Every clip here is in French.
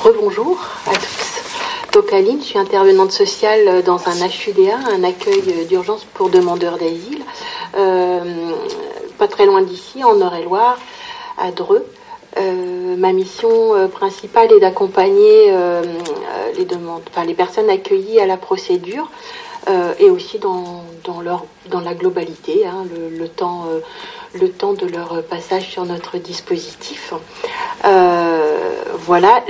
Rebonjour à tous. Donc Aline, je suis intervenante sociale dans un HUDA, un accueil d'urgence pour demandeurs d'asile, pas très loin d'ici, en Eure-et-Loire, à Dreux. Ma mission principale est d'accompagner les personnes accueillies à la procédure et aussi dans la globalité, hein, le temps de leur passage sur notre dispositif. Voilà,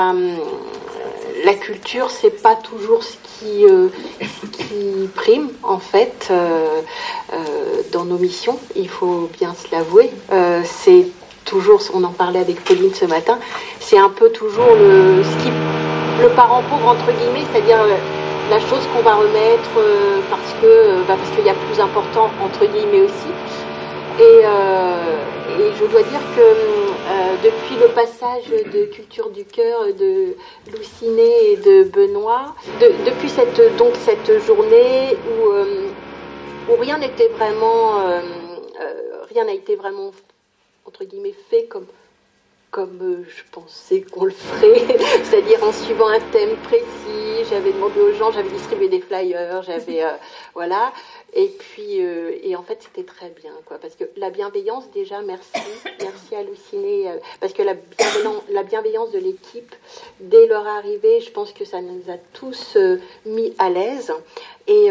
la culture, c'est pas toujours ce qui prime en fait dans nos missions. Il faut bien se l'avouer. C'est toujours, on en parlait avec Pauline ce matin, c'est un peu toujours le parent pauvre entre guillemets, c'est-à-dire la chose qu'on va remettre parce qu'il y a plus important entre guillemets aussi. Et je dois dire que depuis le passage de Culture du Cœur de Louciné et de Benoît, depuis cette journée où rien n'était vraiment, rien n'a été vraiment entre guillemets fait comme je pensais qu'on le ferait, c'est-à-dire en suivant un thème précis. J'avais demandé aux gens, j'avais distribué des flyers, voilà. Et puis, et en fait, c'était très bien, quoi, parce que la bienveillance, déjà, merci à Louciné, parce que la bienveillance de l'équipe, dès leur arrivée, je pense que ça nous a tous mis à l'aise, et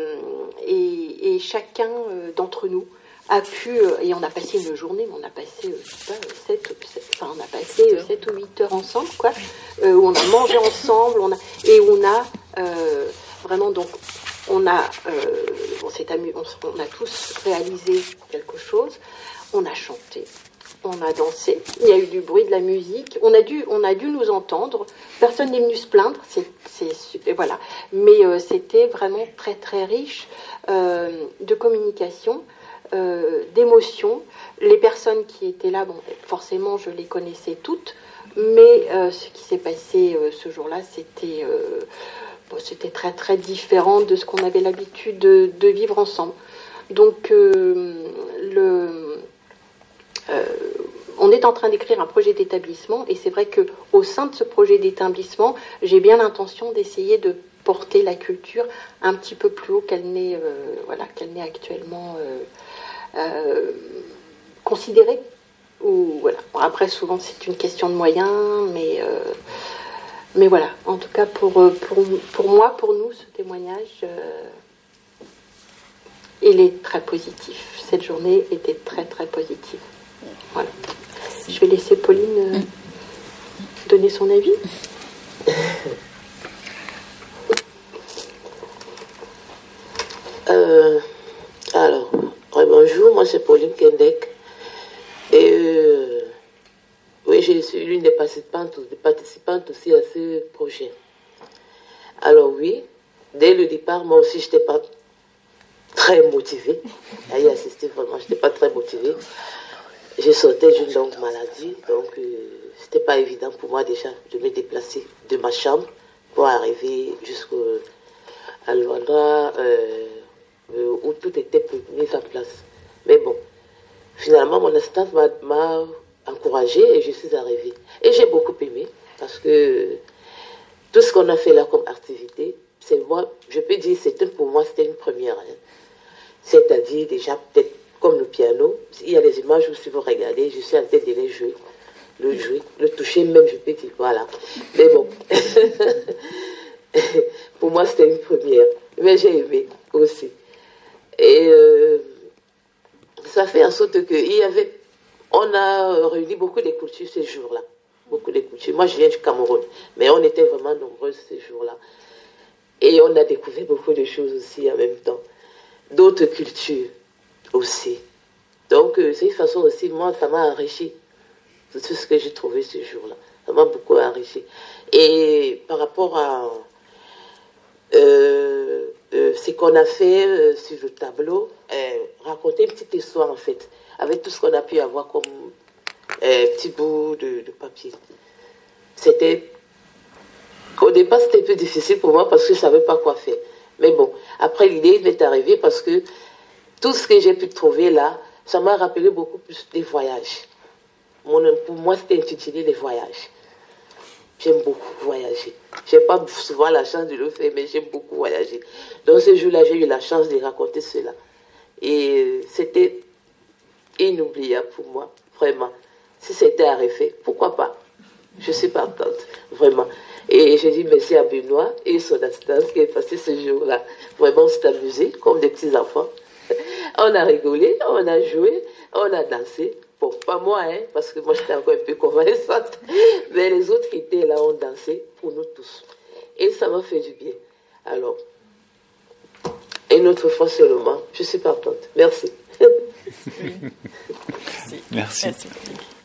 chacun d'entre nous a pu, et on a passé une journée, mais on a passé, on a passé 7 ou 8 heures ensemble, quoi, où on a mangé ensemble, on a vraiment, donc, on s'est amusé, on a tous réalisé quelque chose, on a chanté, on a dansé, il y a eu du bruit, de la musique, on a dû nous entendre, personne n'est venu se plaindre, c'est super, voilà, mais c'était vraiment très très riche de communication, d'émotions. Les personnes qui étaient là, bon, forcément je les connaissais toutes, mais ce qui s'est passé ce jour-là, c'était très très différent de ce qu'on avait l'habitude de vivre ensemble. Donc on est en train d'écrire un projet d'établissement, et c'est vrai que au sein de ce projet d'établissement, j'ai bien l'intention d'essayer de porter la culture un petit peu plus haut qu'elle n'est actuellement considérée. Ou voilà. Bon, après, souvent c'est une question de moyens, mais voilà. En tout cas, pour moi, pour nous, ce témoignage, il est très positif. Cette journée était très très positive. Voilà. Je vais laisser Pauline donner son avis. Alors, bonjour, moi c'est Pauline Kendek. Et oui, je suis l'une des participantes aussi à ce projet. Alors oui, dès le départ, moi aussi, je n'étais pas très motivée à y assister, vraiment, je n'étais pas très motivée. Je sortais d'une longue maladie, donc c'était pas évident pour moi déjà de me déplacer de ma chambre pour arriver jusqu'à l'endroit où tout était mis en place. Mais bon, finalement, mon staff m'a encouragée et je suis arrivée. Et j'ai beaucoup aimé parce que tout ce qu'on a fait là comme activité, c'est moi, je peux dire, pour moi, c'était une première. Hein. C'est-à-dire déjà peut-être comme le piano, il y a des images où si vous regardez, je suis en train de les jouer, le toucher même, je peux dire, voilà. Mais bon, pour moi, c'était une première. Mais j'ai aimé aussi. Et ça fait en sorte on a réuni beaucoup de cultures ces jours-là. Beaucoup de cultures. Moi, je viens du Cameroun, mais on était vraiment nombreux ces jours-là. Et on a découvert beaucoup de choses aussi en même temps. D'autres cultures aussi. Donc, c'est une façon aussi, moi, ça m'a enrichi. Tout ce que j'ai trouvé ce jour-là. Ça m'a beaucoup enrichi. Et par rapport à ce qu'on a fait sur le tableau, raconter une petite histoire en fait, avec tout ce qu'on a pu avoir comme petit bout de papier. Au départ, c'était un peu difficile pour moi parce que je ne savais pas quoi faire. Mais bon, après l'idée m'est arrivée parce que tout ce que j'ai pu trouver là, ça m'a rappelé beaucoup plus des voyages. Pour moi, c'était intitulé les voyages. j'aime beaucoup voyager. Je n'ai pas souvent la chance de le faire, mais j'aime beaucoup voyager. Donc ce jour-là, j'ai eu la chance de raconter cela. Et c'était inoubliable pour moi, vraiment. Si c'était à refaire, pourquoi pas? Je suis partante, vraiment. Et j'ai dit merci à Benoît et son assistance qui est passé ce jour-là. Vraiment, on s'est amusé comme des petits enfants. On a rigolé, on a joué, on a dansé. Bon, pas moi, hein, parce que moi j'étais encore un peu convalescente. Mais les autres qui étaient là ont dansé pour nous tous. Et ça m'a fait du bien. Alors, une autre fois seulement, je suis partante. Merci. Merci. Merci.